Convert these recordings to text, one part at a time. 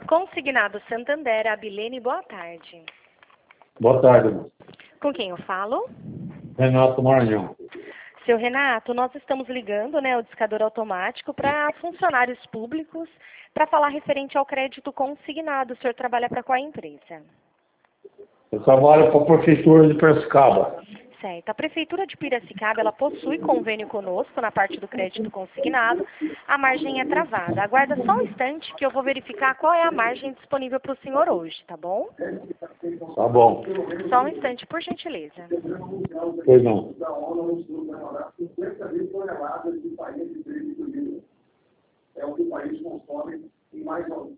Consignado Santander, Abilene, boa tarde. Boa tarde, moço. Com quem eu falo? Renato Maranhão. Seu Renato, nós estamos ligando, o discador automático para funcionários públicos para falar referente ao crédito consignado. O senhor trabalha para qual empresa? Eu trabalho para a Prefeitura de Piracicaba. Certo. A Prefeitura de Piracicaba, ela possui convênio conosco na parte do crédito consignado. A margem é travada. Aguarda só um instante que eu vou verificar qual é a margem disponível para o senhor hoje, tá bom? Tá bom. Só um instante, por gentileza. Pois não. É o que o país consome em mais valor.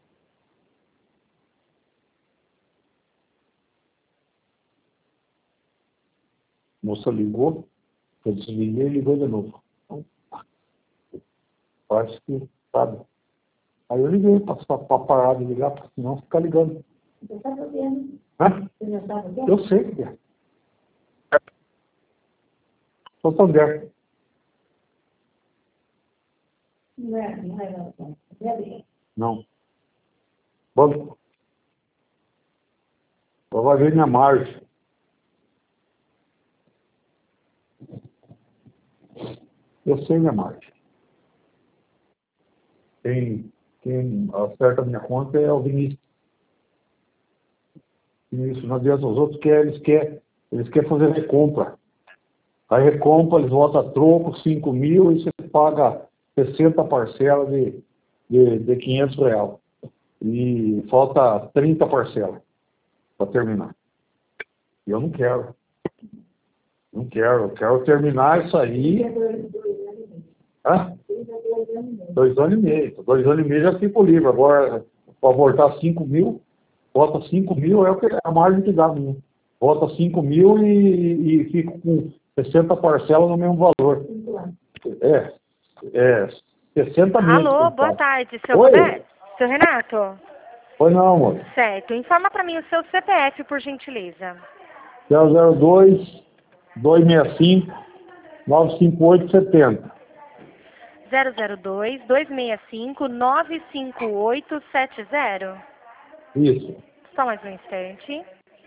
A moça ligou, eu desliguei e ligou de novo. Então, parece que, sabe? Aí eu liguei para parar de ligar, porque senão fica ligando. Você está sabendo? Hã? Você já está sabendo? Eu sei que é. Santander. Não é relação. Não é bem. Não. Banco. Vai ver minha margem. Eu sei minha margem. Quem acerta a minha conta é o Vinícius. Vinícius, não adianta os outros, eles querem fazer recompra. A recompra, eles botam a troco, 5 mil, e você paga 60 parcelas de 500 reais. E falta 30 parcelas para terminar. E eu não quero. Não quero. Eu quero terminar isso aí. Hã? 2 anos e meio. 2 anos e meio já fico livre. Agora, para voltar 5 mil, bota 5 mil, é o que a margem que dá a mim. Bota 5 mil e fico com 60 parcelas no mesmo valor. É 60 mil. Alô, boa tarde, seu Oi. Roberto. Seu Renato? Pois não, amor. Certo. Informa para mim o seu CPF, por gentileza. 002 265 958 70. 002 265 958 70. Isso. Só mais um instante.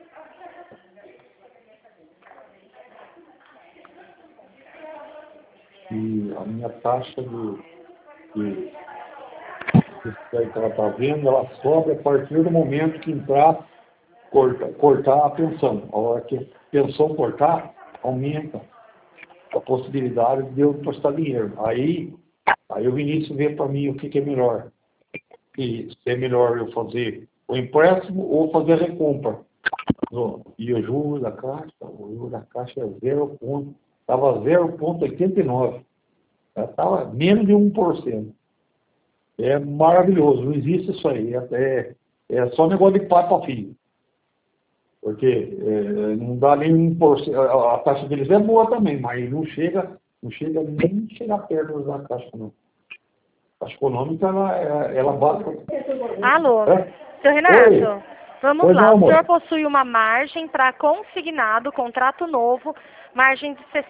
E a minha taxa de que ela está vendo, ela sobe a partir do momento que entrar, cortar a pensão. A hora que a pensão cortar, aumenta a possibilidade de eu emprestar dinheiro. Aí o Vinícius vê para mim o que é melhor. E se é melhor eu fazer o empréstimo ou fazer a recompra. E o juro da Caixa é 0 ponto. Estava 0,89. Estava menos de 1%. É maravilhoso, não existe isso aí. É só negócio de pai para filho. Porque não dá nem 1%. A taxa deles é boa também, mas não chega nem chegar perto da Caixa, não. A Caixa Econômica, ela bate. Alô, É? seu Renato? Oi. Vamos Pois lá, não, o amor. senhor possui uma margem para consignado, contrato novo, margem de R$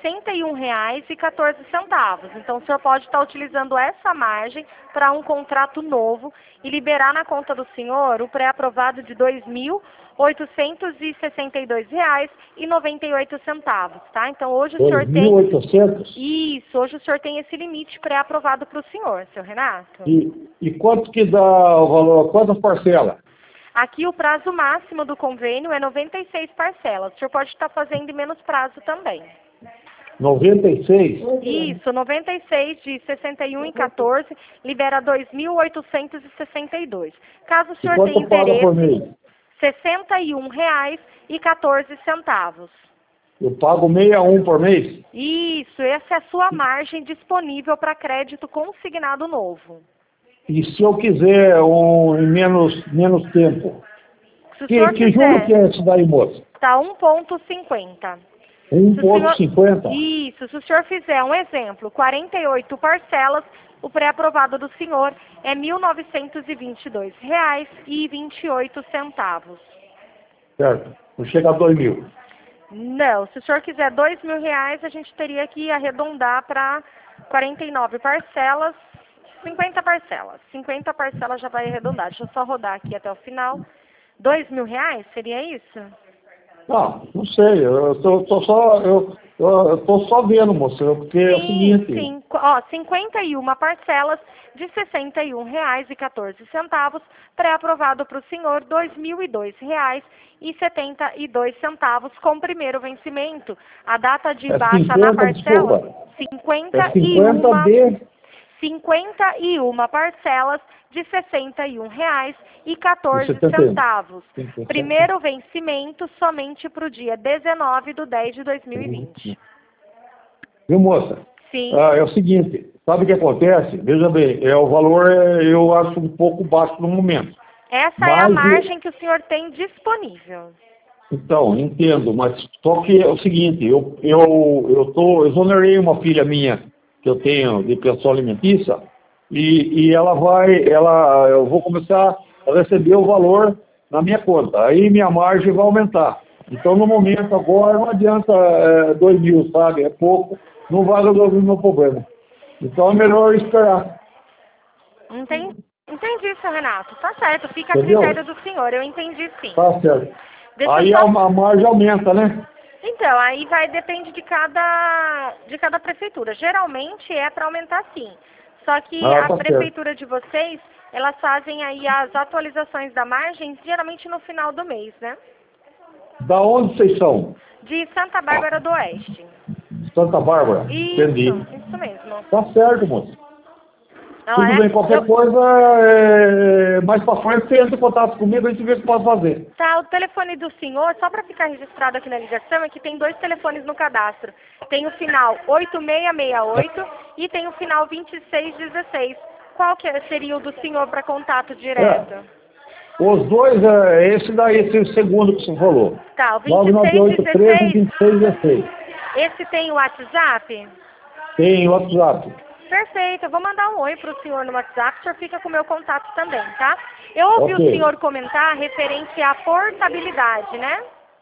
61,14. Então, o senhor pode estar utilizando essa margem para um contrato novo e liberar na conta do senhor o pré-aprovado de R$ 2.862,98, tá? Então, hoje o senhor tem... 2.800? Isso, hoje o senhor tem esse limite pré-aprovado para o senhor, seu Renato. E quanto que dá o valor? Quantas parcelas? Aqui o prazo máximo do convênio é 96 parcelas. O senhor pode estar fazendo em menos prazo também. 96? Isso, 96 de 61,14 libera 2.862. Caso o E senhor tenha quanto paga por interesse, mês? R$ 61,14. Eu pago 61 por mês? Isso, essa é a sua margem disponível para crédito consignado novo. E se eu quiser em menos tempo? Se o senhor Que juro que é esse daí, moça? está 1,50. 1,50? Isso, se o senhor fizer um exemplo, 48 parcelas, o pré-aprovado do senhor é R$ 1.922,28. Certo. Não chega a 2.000. Não, se o senhor quiser R$ 2.000, a gente teria que arredondar para 49 parcelas, 50 parcelas. 50 parcelas já vai arredondar. Deixa eu só rodar aqui até o final. R$ 2.000, seria isso? Não sei, eu tô só vendo, moça, porque é o seguinte... Sim, ó, 51 parcelas de R$ 61,14, pré-aprovado para o senhor, R$ 2.002,72, com primeiro vencimento. A data de baixa 50, na parcela, desculpa. 51 parcelas de R$ 61,14. Primeiro vencimento somente para o dia 19/10/2020. Viu, moça? Sim. É o seguinte, sabe o que acontece? Veja bem, o valor eu acho um pouco baixo no momento. Essa é a margem que o senhor tem disponível. Então, entendo, mas só que é o seguinte, eu exonerei uma filha minha que eu tenho de pensão alimentícia e eu vou começar a receber o valor na minha conta. Aí minha margem vai aumentar. Então, no momento agora, não adianta 2.000, sabe? É pouco, não vai resolver o meu problema. Então, é melhor esperar. Entendi, seu Renato. Tá certo, fica Entendeu? a critério do senhor. Eu entendi, sim. Tá certo. Aí só... a margem aumenta, né? Então, aí depende de cada prefeitura. Geralmente é para aumentar, sim. Só que a prefeitura de vocês, elas fazem aí as atualizações da margem, geralmente no final do mês, né? Da onde vocês são? De Santa Bárbara do Oeste. Santa Bárbara? Entendi. Isso mesmo. Tá certo, moço. Não, Tudo bem, qualquer coisa, mais pra frente você entra em contato comigo e a gente vê o que pode fazer. Tá, o telefone do senhor, só para ficar registrado aqui na ligação, é que tem 2 telefones no cadastro. Tem o final 8668 e tem o final 2616. Qual que seria o do senhor para contato direto? Os dois, esse segundo que você falou. Tá, o 2616. 2616. Esse tem o WhatsApp? Tem o WhatsApp. Perfeito, eu vou mandar um oi para o senhor no WhatsApp, o senhor fica com o meu contato também, tá? Eu ouvi o senhor comentar referente à portabilidade, né?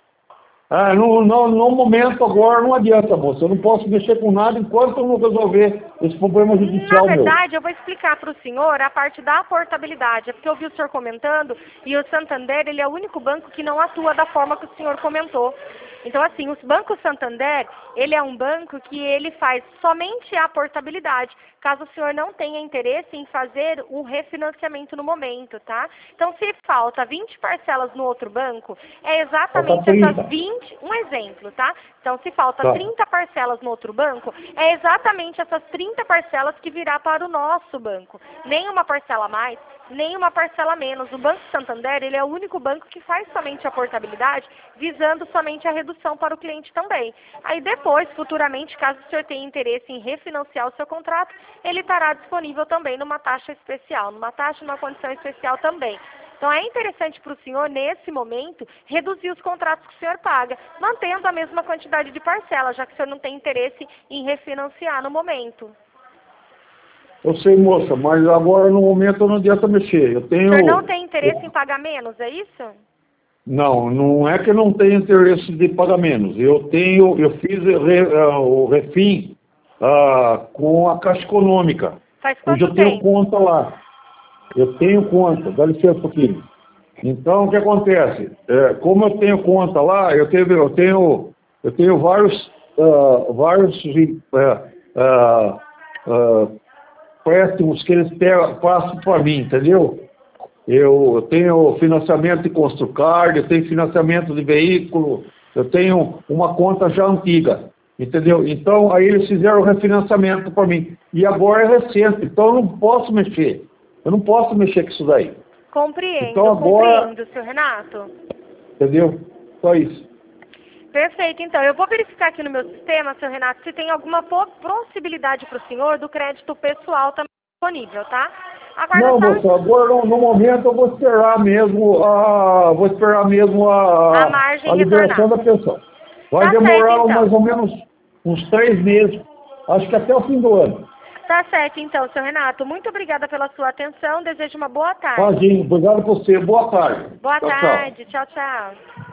No momento agora não adianta, moça. Eu não posso mexer com nada enquanto eu não resolver esse problema judicial. Na verdade, eu vou explicar para o senhor a parte da portabilidade. É porque eu vi o senhor comentando e o Santander, ele é o único banco que não atua da forma que o senhor comentou. Então, assim, o Banco Santander, ele é um banco que ele faz somente a portabilidade, caso o senhor não tenha interesse em fazer um refinanciamento no momento, tá? Então, se falta 20 parcelas no outro banco, é exatamente essas 20, um exemplo, tá? Então, se falta 30 parcelas no outro banco, é exatamente essas 30 parcelas que virá para o nosso banco. Nem uma parcela a mais, nem uma parcela a menos. O Banco Santander, ele é o único banco que faz somente a portabilidade, visando somente a redução para o cliente também. Aí depois, futuramente, caso o senhor tenha interesse em refinanciar o seu contrato, ele estará disponível também numa taxa especial, numa condição especial também. Então é interessante para o senhor, nesse momento, reduzir os contratos que o senhor paga, mantendo a mesma quantidade de parcelas, já que o senhor não tem interesse em refinanciar no momento. Eu sei, moça, mas agora no momento não adianta mexer. O senhor não tem interesse em pagar menos, é isso? Não é que eu não tenho interesse de pagar menos. Eu fiz o refim com a Caixa Econômica. Faz quanto tempo? Eu tenho conta lá. Eu tenho conta, dá licença um pouquinho. Então, o que acontece? Como eu tenho conta lá, eu tenho vários préstimos que eles passam para mim, entendeu? Eu tenho financiamento de Construcard, eu tenho financiamento de veículo, eu tenho uma conta já antiga, entendeu? Então, aí eles fizeram o refinanciamento para mim. E agora é recente, então eu não posso mexer. Eu não posso mexer com isso daí. Compreendo, então, agora, compreendo, senhor Renato. Entendeu? Só isso. Perfeito, então. Eu vou verificar aqui no meu sistema, senhor Renato, se tem alguma possibilidade para o senhor do crédito pessoal também disponível, tá? Não, moça, agora no momento eu vou esperar mesmo a margem a liberação da pensão. Vai demorar certo, então. Mais ou menos uns 3 meses, acho que até o fim do ano. Tá certo, então, senhor Renato. Muito obrigada pela sua atenção. Desejo uma boa tarde. Imagina, obrigado por você. Boa tarde. Boa tarde. Tchau, tchau.